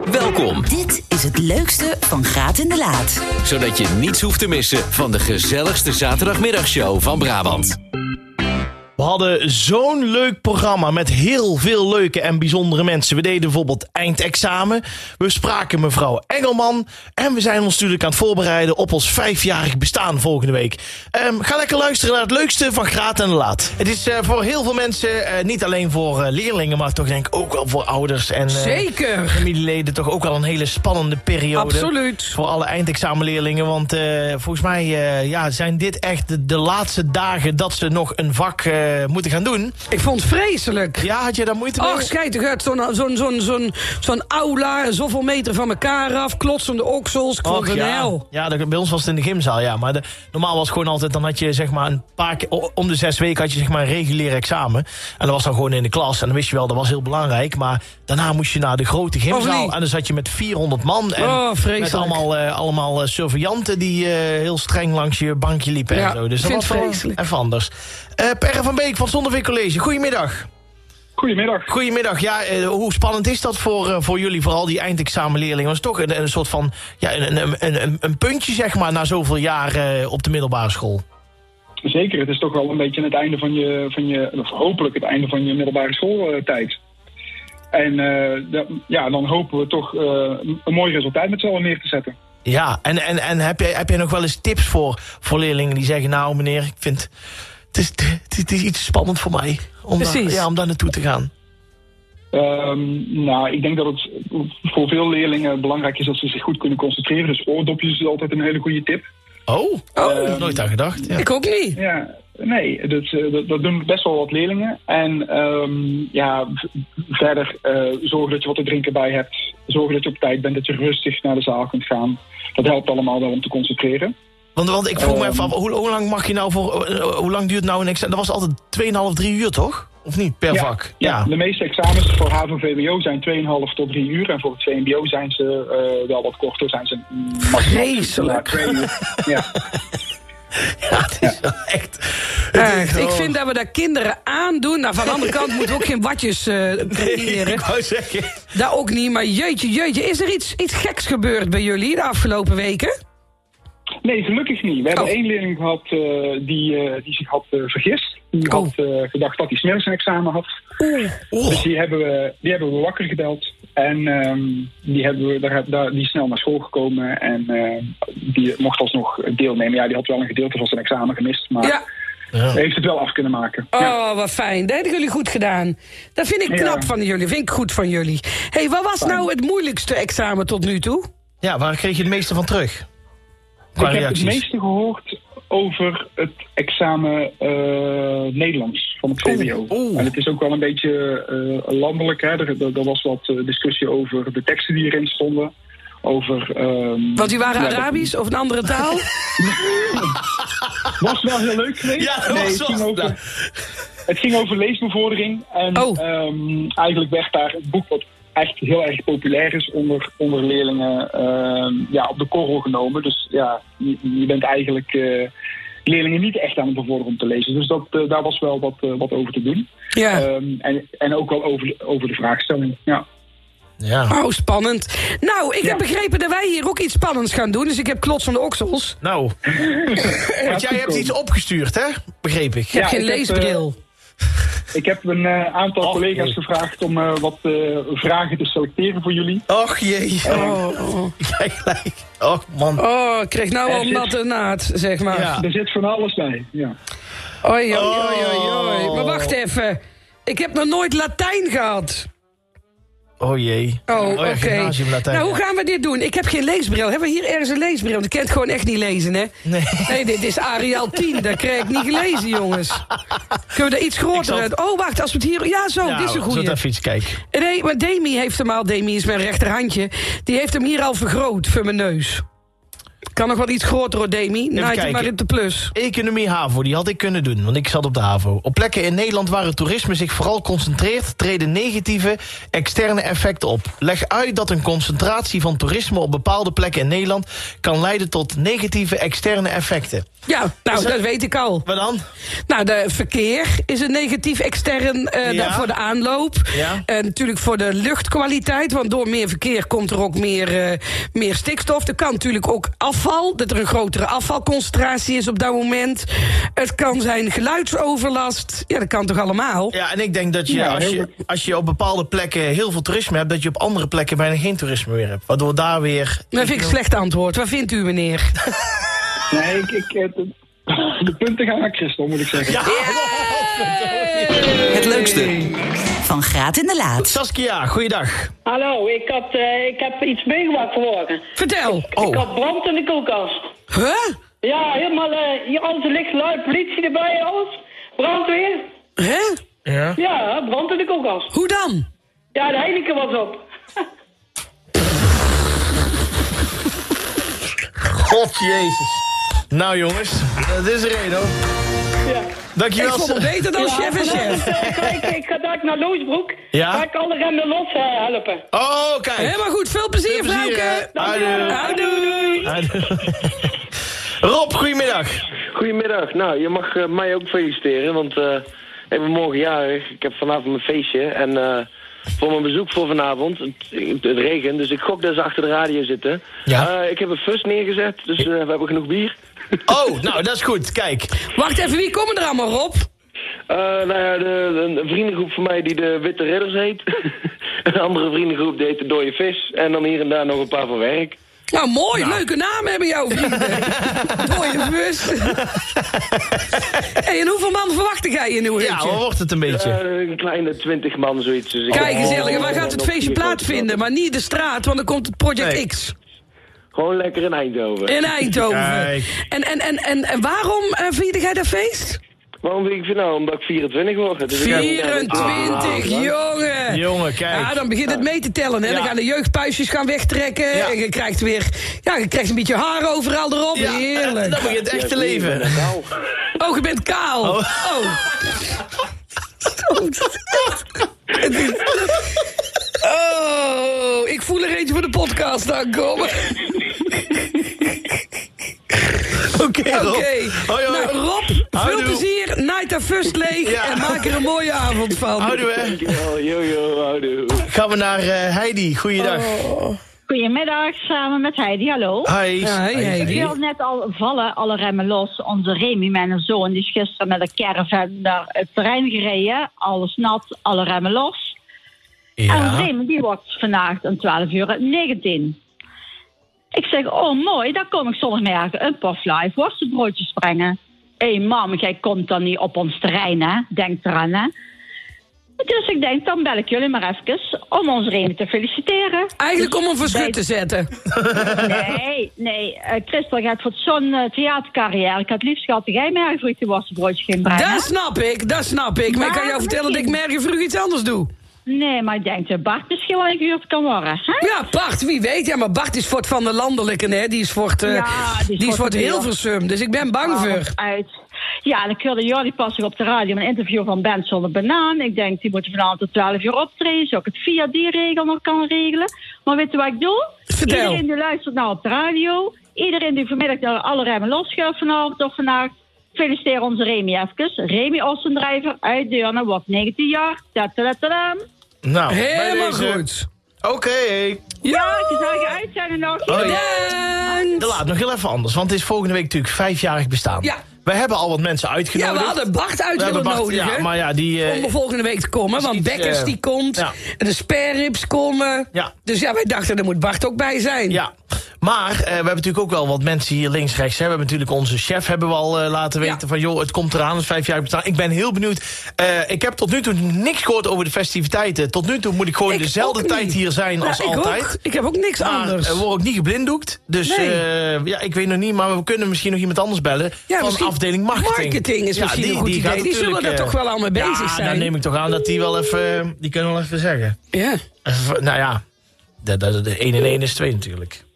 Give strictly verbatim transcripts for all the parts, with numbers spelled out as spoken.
Welkom. Dit is het leukste van Graat in de Laat. Zodat je niets hoeft te missen van de gezelligste zaterdagmiddagshow van Brabant. We hadden zo'n leuk programma met heel veel leuke en bijzondere mensen. We deden bijvoorbeeld eindexamen. We spraken mevrouw Engelman. En we zijn ons natuurlijk aan het voorbereiden op ons vijfjarig bestaan volgende week. Um, ga lekker luisteren naar het leukste van Graat en de Laat. Het is uh, voor heel veel mensen, uh, niet alleen voor uh, leerlingen, maar toch denk ik ook wel voor ouders. En uh, Zeker. familieleden toch ook wel een hele spannende periode. Absoluut. Voor alle eindexamenleerlingen. Want uh, volgens mij uh, ja, zijn dit echt de, de laatste dagen dat ze nog een vak uh, moeten gaan doen. Ik vond het vreselijk. Ja, had je daar moeite mee? Ach, schijt toch uit. Zo'n zo'n zo'n zo'n zo'n aula, zoveel meter van elkaar af, klotsende oksels. Ik vond het een ja. hel. Ja, de, bij ons was het in de gymzaal, ja. Maar de, normaal was het gewoon altijd, dan had je zeg maar een paar keer, om de zes weken had je zeg maar een regulier examen. En dat was dan gewoon in de klas. En dan wist je wel, dat was heel belangrijk. Maar daarna moest je naar de grote gymzaal. En dan zat je met vierhonderd man. En oh, vreselijk. met allemaal, uh, allemaal uh, surveillanten die uh, heel streng langs je bankje liepen ja, en zo. Dus dat was wel even anders. Uh, Perre van Beek van Zonnevik College, goedemiddag. Goedemiddag. Goedemiddag. Ja, uh, hoe spannend is dat voor, uh, voor jullie, vooral die eindexamenleerlingen? Dat is toch een, een soort van, ja, een, een, een, een puntje, zeg maar, na zoveel jaar uh, op de middelbare school. Zeker, het is toch wel een beetje het einde van je, van je of hopelijk het einde van je middelbare schooltijd. En uh, de, ja, dan hopen we toch uh, een mooi resultaat met z'n allen neer te zetten. Ja, en, en, en heb, jij, heb jij nog wel eens tips voor, voor leerlingen die zeggen, nou meneer, ik vind, het is, het is iets spannend voor mij om daar, ja, om daar naartoe te gaan? Um, nou, ik denk dat het voor veel leerlingen belangrijk is dat ze zich goed kunnen concentreren. Dus oordopjes is altijd een hele goede tip. Oh, oh um, nooit aan gedacht. Ja. Ik ook niet. Ja, nee, dat, dat, dat doen best wel wat leerlingen. En um, ja, verder uh, zorg dat je wat te drinken bij hebt. Zorg dat je op tijd bent, dat je rustig naar de zaal kunt gaan. Dat helpt allemaal wel om te concentreren. Want, want ik vroeg me even af, hoe, hoe lang mag je nou voor, uh, hoe lang duurt nou een examen? Dat was altijd tweeënhalf, drie uur, toch? Of niet, per ja, vak? Ja. ja, de meeste examens voor H A V O V W O zijn tweeënhalf tot drie uur. En voor het V M B O zijn ze uh, wel wat korter, zijn ze vreselijk. twee uur. Ja. Ja, het is ja. echt... Echt, ik vind dat we daar kinderen aandoen. Nou, van de andere kant moeten we ook geen watjes uh, creëren. Nee, ik wou zeggen. Dat ook niet, maar jeetje, jeetje. Is er iets, iets geks gebeurd bij jullie de afgelopen weken? Nee, gelukkig niet. We hebben oh. één leerling gehad uh, die, uh, die zich had uh, vergist. Die oh. had uh, gedacht dat hij 's middags een examen had. Oeh. Oh. Dus die hebben, we, die hebben we wakker gebeld. En um, die, hebben we, daar, daar, die is snel naar school gekomen. En uh, die mocht alsnog deelnemen. Ja, die had wel een gedeelte van zijn examen gemist. Maar ja. Ja. heeft het wel af kunnen maken. Oh, ja. wat fijn. Dat hebben jullie goed gedaan. Dat vind ik knap ja. van jullie. Vind ik goed van jullie. Hé, hey, wat was fijn. nou het moeilijkste examen tot nu toe? Ja, waar kreeg je het meeste van terug? Ik heb het meeste gehoord over het examen uh, Nederlands van het V W O. Oeh, oeh. En het is ook wel een beetje uh, landelijk. Hè. Er, er, er was wat uh, discussie over de teksten die erin stonden. Over, um, Want die waren ja, Arabisch dat... of een andere taal? Was wel heel leuk geweest. Ja, dat nee, was het, ging wel, over, ja. het ging over leesbevordering. En oh. um, eigenlijk werd daar het boek wat echt heel erg populair is onder, onder leerlingen uh, ja, op de korrel genomen. Dus ja, je, je bent eigenlijk uh, leerlingen niet echt aan het bevorderen om te lezen. Dus dat, uh, daar was wel wat, uh, wat over te doen. Ja. Um, en, en ook wel over de, over de vraagstelling, ja. Ja. Oh, spannend. Nou, ik ja. heb begrepen dat wij hier ook iets spannends gaan doen. Dus ik heb klotsende oksels. Nou, want jij hebt iets opgestuurd, hè? Begreep ik. Ik heb ja, geen ik leesbril. Heb, uh, ik heb een uh, aantal Och, collega's jee. gevraagd om uh, wat uh, vragen te selecteren voor jullie. Och jee. Oh, oh. Jij gelijk. Och man. Oh, ik kreeg nou al natte naad, zeg maar. Ja. Er zit van alles bij, ja. Oei, oei, oei, oei, oei. Maar wacht even. Ik heb nog nooit Latijn gehad. Oh jee. Oh, oh oké. Okay. Nou, hoe gaan we dit doen? Ik heb geen leesbril. Hebben we hier ergens een leesbril? Want ik kan het gewoon echt niet lezen, hè? Nee. Nee, dit is Arial tien. Dat krijg ik niet gelezen, jongens. Kunnen we er iets groter zal... uit? Oh, wacht, als we het hier... Ja, zo, nou, dit is een goeie. Zullen we even iets kijken? Nee, maar Demi heeft hem al... Demi is mijn rechterhandje. Die heeft hem hier al vergroot voor mijn neus. Kan nog wel iets groter hoor, Demi. Naait het maar in de plus. Economie HAVO, die had ik kunnen doen, want ik zat op de HAVO. Op plekken in Nederland waar het toerisme zich vooral concentreert, treden negatieve externe effecten op. Leg uit dat een concentratie van toerisme op bepaalde plekken in Nederland kan leiden tot negatieve externe effecten. Ja, nou, dat... dat weet ik al. Wat dan? Nou, de verkeer is een negatief extern uh, ja. voor de aanloop. Ja. Uh, natuurlijk voor de luchtkwaliteit, want door meer verkeer komt er ook meer, uh, meer stikstof. Er kan natuurlijk ook afval, dat er een grotere afvalconcentratie is op dat moment. Het kan zijn geluidsoverlast. Ja, dat kan toch allemaal? Ja, en ik denk dat je, Ja, als je, als je op bepaalde plekken heel veel toerisme hebt, dat je op andere plekken bijna geen toerisme meer hebt. Waardoor daar weer... Dat vind ik een slecht antwoord. Wat vindt u, meneer? Nee, ik, ik, de, de punten gaan naar Christel, moet ik zeggen. Ja! Het leukste. Van Graat in de Laat. Saskia, goeiedag. Hallo, ik, had, uh, ik heb iets meegemaakt vanmorgen. Vertel. Oh. Ik had brand in de koelkast. Huh? Ja, helemaal, uh, hier alles licht luid, politie erbij, alles. Brandweer. Huh? Ja. Ja, brand in de koelkast. Hoe dan? Ja, de Heineken was op. God jezus. Nou jongens, dat is er een hoor. Ja. Dankjewel. Ik vond het beter dan Ja, chef en chef. vanavond, uh, ga ik, ik ga daar naar Loosbroek. Ja? Ga ik alle remmen los uh, helpen. Oh, kijk. Helemaal goed, veel plezier, Veel plezier, vrouwke. hè. Houdoe. Houdoe. Houdoe. Rob, goedemiddag. Goedemiddag. Nou, je mag uh, mij ook feliciteren, want uh, ik ben morgen jarig. Ik heb vanavond mijn feestje en uh, voor mijn bezoek voor vanavond, het, het regent, dus ik gok dat ze achter de radio zitten. Ja. Uh, ik heb een fus neergezet, dus uh, we hebben genoeg bier. Oh, nou, dat is goed. Kijk. Wacht even, wie komen er allemaal, Rob? Uh, nou ja, de, de, een vriendengroep van mij die de Witte Ridders heet. Een andere vriendengroep die heet de Dode Vis. En dan hier en daar nog een paar van werk. Nou, mooi, leuke naam hebben jouw vrienden. Mooie bus. Hey, en hoeveel man verwacht jij in uw Ja, hutje? hoe wordt het een beetje? Uh, een kleine twintig man, zoiets. Dus ik Kijk heb- eens eerlijk, Oh, waar gaat het nog feestje vier plaatsvinden? grote Maar niet de straat, want dan komt het Project Nee. X. Gewoon lekker in Eindhoven. In Eindhoven. Kijk. En, en, en, en, en waarom uh, vierde jij dat feest? Waarom vind ik het nou? Omdat ik vierentwintig word. Dus ik ga- vierentwintig, Ah, jongen. Jongen, kijk. Ja, dan begint het mee te tellen. Hè? Ja. Dan gaan de jeugdpuisjes gaan wegtrekken. Ja. En je krijgt weer... Ja, je krijgt een beetje haar overal erop. Ja, Heerlijk. dat begint echt te leven. Oh, je bent kaal. Oh. Oh. Oh, ik voel er eentje voor de podcast aankomen. Oké, Rob. Oké. Hoi, hoi. Nou, Rob, veel Houdoe. plezier. Night a First leeg. Ja. En maak er een mooie avond van. Houdoe, hè. Dankjewel, yo yo, houdoe. Gaan we naar uh, Heidi. Goeiedag. Goedemiddag, samen met Heidi, hallo. Hi. Ja, hey, Heidi. Ik wilde net al vallen, alle remmen los. Onze Remy, mijn zoon, die is gisteren met een caravan naar het terrein gereden. Alles nat, alle remmen los. En onze Ja. Remy, die wordt vandaag om twaalf uur negentien. Ik zeg, oh mooi, dan kom ik zondagmorgen een puff live worstenbroodjes brengen. Hé hey, mam, jij komt dan niet op ons terrein, hè? Denk eraan, hè? Dus ik denk, dan bel ik jullie maar even om onze Remy te feliciteren. Eigenlijk om een verschut Bij- te zetten. Nee, nee. Uh, Christel gaat voor zo'n uh, theatercarrière. Ik had liefst gehad dat jij mergvrucht die worstenbroodjes ging brengen. Dat snap ik, dat snap ik. Maar ik kan jou Maar vertellen dat ik misschien- morgen vroeg iets anders doe. Nee, maar ik denk dat Bart misschien wel ingehuurd kan worden. Hè? Ja, Bart, wie weet. Ja, maar Bart is voor het van de landelijke, hè. Die is voor het, uh, Ja, die is die is voor voor het het heel- Hilversum. Dus ik ben bang Oh, voor. uit. Ja, en ik hoorde Jordi pas op de radio een interview van Ben zonder banaan. Ik denk, die moeten vanavond tot twaalf uur optreden. Zou ik het via die regel nog kan regelen. Maar weet je wat ik doe? Vertel. Iedereen die luistert nou op de radio. Iedereen die vanmiddag naar alle remmen losschuift vanavond of vandaag. Feliciteer onze Remy even. Remy Ossendrijver uit Deurne wordt negentien jaar. Ta-ta-ta-ta-da. Nou, bij Helemaal deze. goed. Oké. Ja, gezellige uitzending nog. Hoi. Bedankt. Dan laat nog heel even anders, want het is volgende week natuurlijk vijfjarig bestaan. Ja. We hebben al wat mensen Ja, uitgenodigd. we hadden Bart uit We hebben willen Bart- nodigen. ja, maar ja, die, eh, om er volgende week te komen. Want iets, Bekkers eh, die komt. ja. En de spareribs komen. Ja. Dus ja, wij dachten, daar moet Bart ook bij zijn. Ja, maar eh, we hebben natuurlijk ook wel wat mensen hier links, rechts. Hè. We hebben natuurlijk onze chef hebben we al eh, laten weten Ja. van... joh, het komt eraan, het is vijf jaar bestaan. Ik ben heel benieuwd. Eh, ik heb tot nu toe niks gehoord over de festiviteiten. Tot nu toe moet ik gewoon Ik dezelfde ook tijd niet. hier zijn Nou, als ik altijd. Ook. Ik heb ook niks Maar anders. we worden ook niet geblinddoekt. Dus Nee. eh, ja, ik weet nog niet, maar we kunnen misschien nog iemand anders bellen. Ja, van misschien afdeling marketing. marketing is misschien een goed idee. gaat Die zullen natuurlijk, er eh, toch wel al mee bezig ja, zijn. dan neem ik toch aan dat die wel even... Die kunnen wel even zeggen. Ja. Even, nou ja, de, de, de één en één is twee natuurlijk.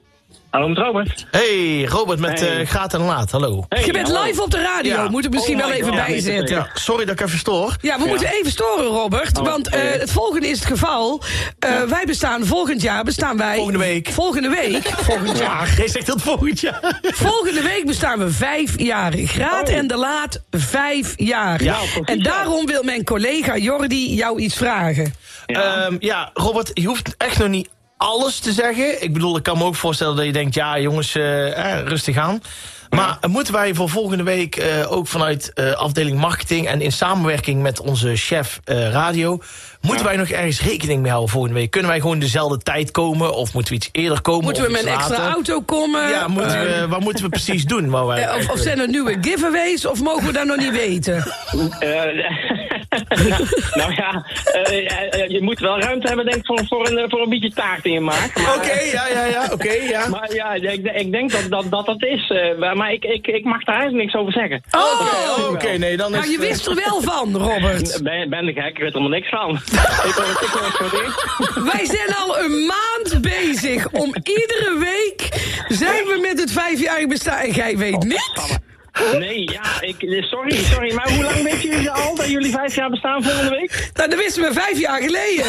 Hallo met Robert. Hey, Robert met Hey. uh, Gaat en Laat, hallo. Hey, Je bent hallo. live op de radio, Ja. moet ik misschien Oh wel my even God. bijzetten. Ja, sorry dat ik even stoor. Ja, we moeten even storen, Robert. Oh, want uh, oké. het volgende is het geval. Uh, wij bestaan volgend jaar, bestaan wij... Volgende week. Volgende week. volgend jaar. Jij zegt dat volgend jaar. Volgende week bestaan we vijf jaar. Graat Oh. en de Laat, vijf jaar. Ja, precies, en ja. daarom wil mijn collega Jordi jou iets vragen. Ja. Um, ja, Robert, je hoeft echt nog niet alles te zeggen. Ik bedoel, ik kan me ook voorstellen dat je denkt... ja, jongens, uh, eh, rustig aan. Maar uh, moeten wij voor volgende week uh, ook vanuit uh, afdeling marketing... en in samenwerking met onze chef uh, radio... moeten Ja. wij nog ergens rekening mee houden volgende week? Kunnen wij gewoon dezelfde tijd komen? Of moeten we iets eerder komen? Moeten we of met iets een extra later? auto komen? Ja, moeten Uh, we, wat moeten we precies doen? Waar wij uh, of, of zijn er nieuwe giveaways? Of mogen we dat nog niet weten? Uh, nou ja, uh, uh, je moet wel ruimte hebben denk ik voor, voor, een, voor een beetje taart in je maag. Oké, okay, ja, ja, ja, oké, okay, ja. Maar ja, ik, ik denk dat dat, dat, dat is. Uh, maar ik, ik, ik mag daar eigenlijk niks over zeggen. Oh, Oké, okay, okay, nee, dan is... nou, je wist er wel van, Robert. Ben, ben ik gek? Ik weet er helemaal niks van. ik ben ik ben het voor Wij zijn al een maand bezig. Om iedere week zijn we met het vijfjarig bestaan. En jij weet niks. Nee, ja, ik, sorry, sorry, maar hoe lang weten jullie al dat jullie vijf jaar bestaan volgende week? Nou, dat wisten we vijf jaar geleden.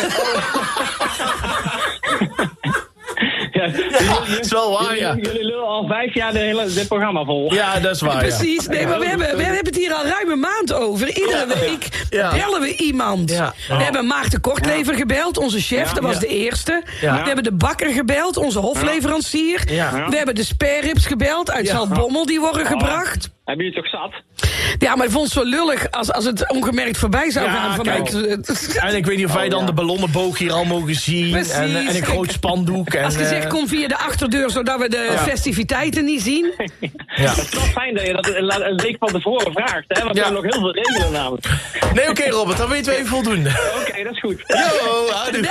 Ja, dat is wel waar, ja. Jullie, jullie lullen al vijf jaar de hele, dit programma vol. Ja, dat is waar, Precies, nee, maar we hebben, we hebben het hier al ruim een maand over. Iedere week Ja. bellen we iemand. Ja. We hebben Maarten Kortlever gebeld, onze chef, Ja. dat was Ja. de eerste. Ja. We hebben de bakker gebeld, onze hofleverancier. Ja. We hebben de spareribs gebeld uit Ja. Zaltbommel, die worden gebracht. Hebben jullie het toch zat? Ja, maar ik vond het zo lullig als, als het ongemerkt voorbij zou Ja, gaan vanuit... kijk. En ik weet niet of wij dan de ballonnenboog hier al mogen zien. Precies. En, en een groot spandoek. En, Als gezegd eh, komt via de achterdeur, zodat we de Ja. festiviteiten niet zien. ja. Het is wel fijn dat je dat een een week van tevoren vraagt, hè? Want Ja. we hebben nog heel veel regelen namelijk. Nee, oké, okay, Robert, dan weten we even voldoende. Oké, okay, dat is goed. Yo, houdoe.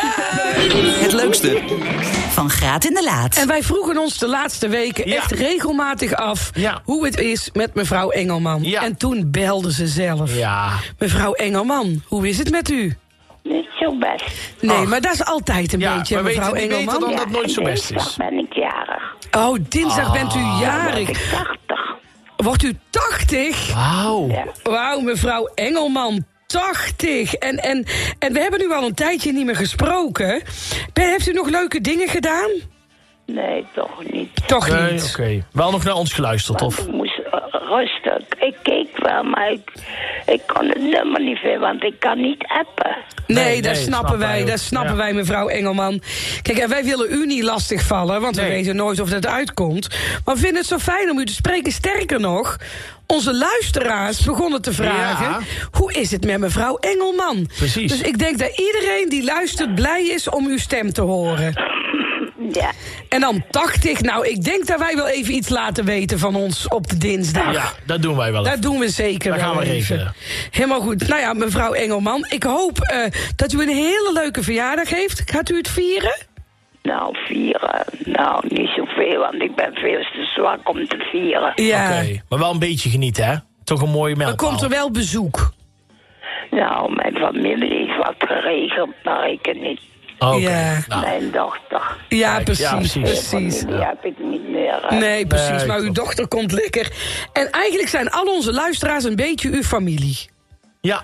Het leukste. Van Graat in de Laat. En wij vroegen ons de laatste weken Ja. echt regelmatig af Ja. hoe het is met mevrouw Engelman. Ja. En toen belde ze zelf. Ja. Mevrouw Engelman, hoe is het met u? Niet zo best. Nee, Ach. maar dat is altijd een Ja, beetje, maar mevrouw weten die Engelman. beter dan dat nooit zo en best dinsdag is? ben ik jarig. Oh, dinsdag bent u Dan word jarig. ik tachtig. Wordt u tachtig? Wauw. Ja. Wauw, mevrouw Engelman, tachtig. En, en, en we hebben nu al een tijdje niet meer gesproken. Ben, heeft u nog leuke dingen gedaan? Nee, toch niet. Toch Nee, niet. oké. Okay. Wel nog naar ons geluisterd, Want of? ik moest uh, rustig. Ik keek wel, maar ik, ik kon het nummer niet vinden, want ik kan niet appen. Nee, Nee, dat nee, snappen snappen wij, wij dat ook. snappen Ja. wij, mevrouw Engelman. Kijk, en wij willen u niet lastigvallen, want we Nee. weten nooit of dat uitkomt. Maar we vinden het zo fijn om u te spreken. Sterker nog, onze luisteraars begonnen te vragen... Ja. hoe is het met mevrouw Engelman? Precies. Dus ik denk dat iedereen die luistert blij is om uw stem te horen. Ja. En dan tachtig, nou, ik denk dat wij wel even iets laten weten van ons op de dinsdag. Ja, dat doen wij wel. Dat even. doen we zeker Dat wel gaan we even. regelen. Helemaal goed. Nou ja, mevrouw Engelman, ik hoop uh, dat u een hele leuke verjaardag heeft. Gaat u het vieren? Nou, vieren. Nou, niet zoveel, want ik ben veel te zwak om te vieren. Ja. Oké, okay. Maar wel een beetje genieten, hè? Toch een mooie Dan mijlpaal. komt er wel bezoek. Nou, mijn familie is wat geregeld, maar ik het niet. Oké. Ja. Nou, Mijn dochter. Ja, Kijk, precies, ja, precies. precies. Die heb ik niet meer. hè. Nee, precies. Nee, maar uw klopt. dochter komt lekker. En eigenlijk zijn al onze luisteraars een beetje uw familie. ja.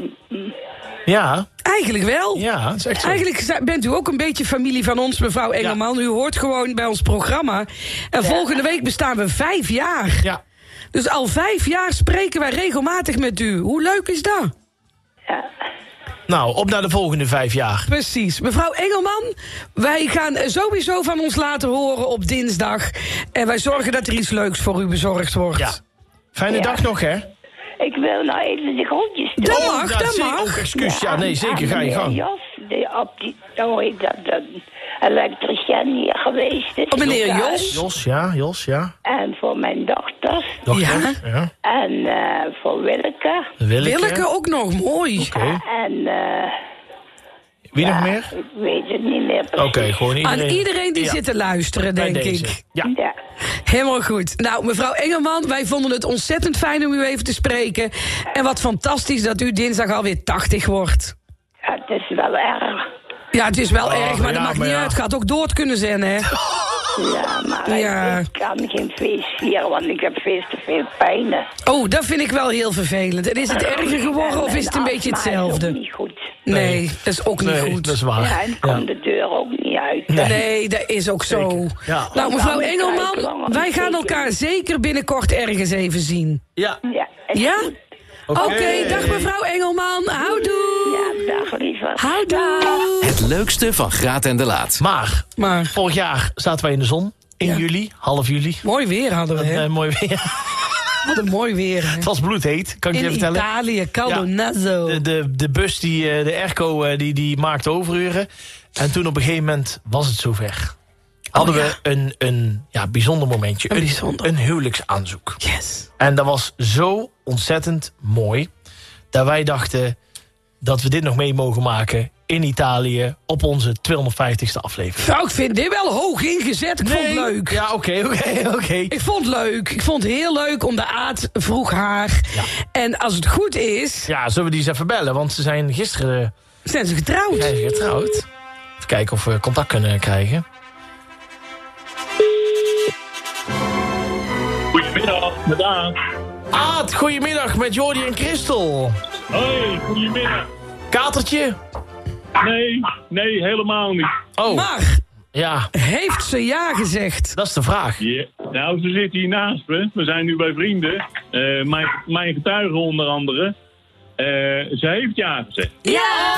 Ja, Eigenlijk wel. ja, dat is echt zo. Eigenlijk zi- bent u ook een beetje familie van ons, mevrouw Engelman. U hoort gewoon bij ons programma. En volgende week bestaan we vijf jaar. Ja. Dus al vijf jaar spreken wij regelmatig met u. Hoe leuk is dat? Ja. Nou, op naar de volgende vijf jaar. Precies. Mevrouw Engelman, wij gaan sowieso van ons laten horen op dinsdag. En wij zorgen dat er iets leuks voor u bezorgd wordt. Ja. Fijne Ja. dag nog, hè? Ik wil nou even de groetjes doen. Dat Oh, mag, ja, dat zeker. mag. Oh, excuus. Ja, nee, zeker. aan Ga je meneer gang. Jos, die op die, hoe heet dat, de elektricien hier geweest is. Oh, meneer Thuis. Jos. Jos, ja, Jos, ja. En voor mijn dochters. Dochter. Ja. ja. En uh, voor Willeke. Willeke. Willeke ook nog, mooi. Oké. En uh, Wie ja, nog meer? ik weet het niet meer precies. Oké, gewoon iedereen. Aan iedereen die Ja. zit te luisteren, Bij denk deze. ik. Ja. Ja. Helemaal goed. Nou, mevrouw Engelman, wij vonden het ontzettend fijn om u even te spreken. En wat fantastisch dat u dinsdag alweer tachtig wordt. Ja, het is wel erg. Ja, het is wel Oh, erg, maar ja, dat maakt maar niet ja. uit. Het gaat ook dood kunnen zijn, hè? Ja, maar Ja. ik kan geen feest vieren, want ik heb veel te veel pijn. Oh, dat vind ik wel heel vervelend. En is het erger geworden of is het een beetje hetzelfde? Dat is niet goed. Nee, dat is ook niet Nee, goed. dat is waar. Ja, en komt de deur ook niet uit. Nee. Nee, dat is ook zo. Zeker, ja. Nou, mevrouw Dan Engelman, krijg ik wij gaan zeker. elkaar zeker binnenkort ergens even zien. Ja, Ja, is Ja? goed. Oké, dag mevrouw Engelman. Houdoe. Ja, dag lieve. Houdoe. Het leukste van Graat en de Laat. maar Maar vorig jaar zaten wij in de zon. In Ja. juli, half juli. mooi weer hadden we, hè? Eh, mooi weer. Wat een mooi weer, hè? Het was bloedheet, kan ik je In vertellen. Italië, Caldonazzo. De, de, de bus, die, eh, de airco, eh, die, die maakte overuren. En toen op een gegeven moment was het zover. Hadden Oh, ja. we een, een ja, bijzonder momentje. Een Een, bijzonder. een huwelijksaanzoek. Yes. En dat was zo ontzettend mooi. Dat wij dachten dat we dit nog mee mogen maken in Italië op onze tweehonderdvijftigste aflevering. Nou, ik vind dit wel hoog ingezet. Ik vond het leuk. Ja, oké, oké, oké. Ik vond het leuk. Ik vond het heel leuk, om de Aad vroeg haar. Ja. En als het goed is, Ja, zullen we die eens even bellen? Want ze zijn gisteren zijn ze getrouwd. zijn ze getrouwd. Even kijken of we contact kunnen krijgen. Goedemiddag, met Aad. Aad, goedemiddag met Jordi en Christel. Hoi, goedemiddag. Katertje? Nee, nee, helemaal niet. Oh, Maar ja, heeft ze ja gezegd? dat is de vraag. Ja. Nou, ze zit hier naast me. We zijn nu bij vrienden. Eh, mijn, mijn getuige onder andere. Eh, ze heeft ja gezegd. Ja!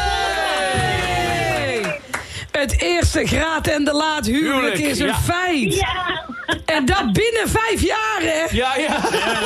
Het eerste Graat en de Laat huwelijk Huwelijk, is een ja. feit. Ja. En dat binnen vijf jaar, hè? Ja, ja.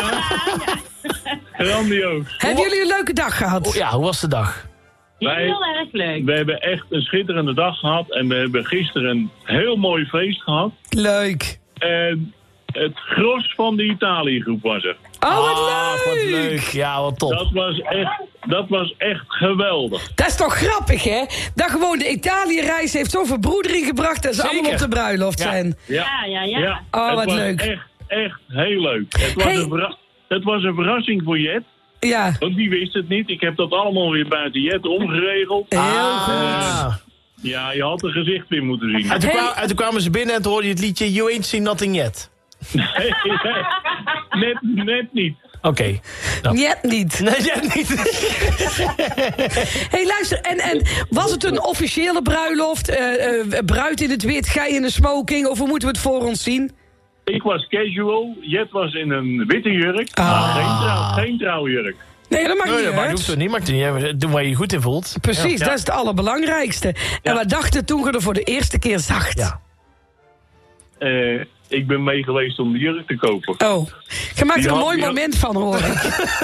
Grandioos. Hebben jullie een leuke dag gehad? Oh, ja, hoe was de dag? Wij, Heel erg leuk. we hebben echt een schitterende dag gehad. En we hebben gisteren een heel mooi feest gehad. Leuk. En het gros van de Italië-groep was er. Oh, wat Ah, leuk. wat leuk. Ja, wat top. Dat was echt, dat was echt geweldig. Dat is toch grappig, hè? Dat gewoon de Italië-reis heeft zoveel verbroedering gebracht dat ze Zeker. allemaal op de bruiloft Ja. zijn. Ja, ja, ja. Oh, het wat was leuk. Echt, echt heel leuk. Het was, Hey. een, verra- het was een verrassing voor Jet. Ja, Want die wist het niet. Ik heb dat allemaal weer buiten Jet omgeregeld. heel Ah. goed. Ja, je had een gezicht weer moeten zien. En toen, Hey. kwam- en toen kwamen ze binnen en toen hoorde je het liedje You Ain't Seen Nothing Yet. Nee, net, net niet. Oké. Nou. Net niet. Nee, net niet. Hé, hey, luister, en, en was het een officiële bruiloft? Eh, eh, bruid in het wit, gij in een smoking? Of hoe moeten we het voor ons zien? Ik was casual. Jet was in een witte jurk. Ah. Maar geen, trouw, geen trouwjurk. Nee, dat maakt Nee, niet dat maakt uit. hoeft toch niet. Maakt niet. Doe waar je je goed in voelt. Precies, Ja. dat is het allerbelangrijkste. En Ja. wat dachten toen je er voor de eerste keer zag? Ja. Eh, ik ben mee geweest om de jurk te kopen. Oh, je maakt er Die een had- mooi die had- moment van, hoor ik.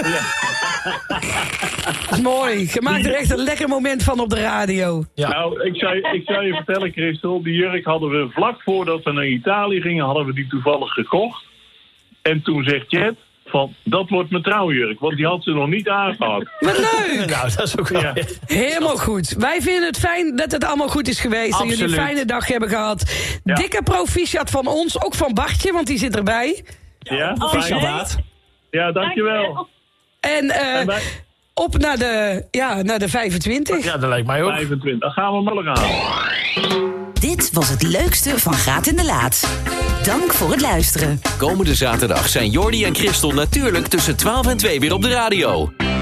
Dat is mooi. Je maakt er echt een lekker moment van op de radio. Ja. Nou, ik zou, ik zou je vertellen, Christel. Die jurk hadden we vlak voordat we naar Italië gingen, hadden we die toevallig gekocht. En toen zegt Jet van, dat wordt mijn trouwjurk. Want die had ze nog niet aangehad. Wat leuk. Nou, dat is ook wel... Ja. Helemaal goed. Wij vinden het fijn dat het allemaal goed is geweest. En jullie een Absoluut. fijne dag hebben gehad. Ja. Dikke proficiat van ons. Ook van Bartje, want die zit erbij. Ja, Proficiat. fijn. Ja, dankjewel. En, eh, En wij, op naar de, ja, naar de vijfentwintig. Ja, dat lijkt mij ook. vijfentwintig. Dan gaan we Mullen halen. Dit was het leukste van Graat in de Laat. Dank voor het luisteren. Komende zaterdag zijn Jordi en Christel natuurlijk tussen twaalf en twee weer op de radio.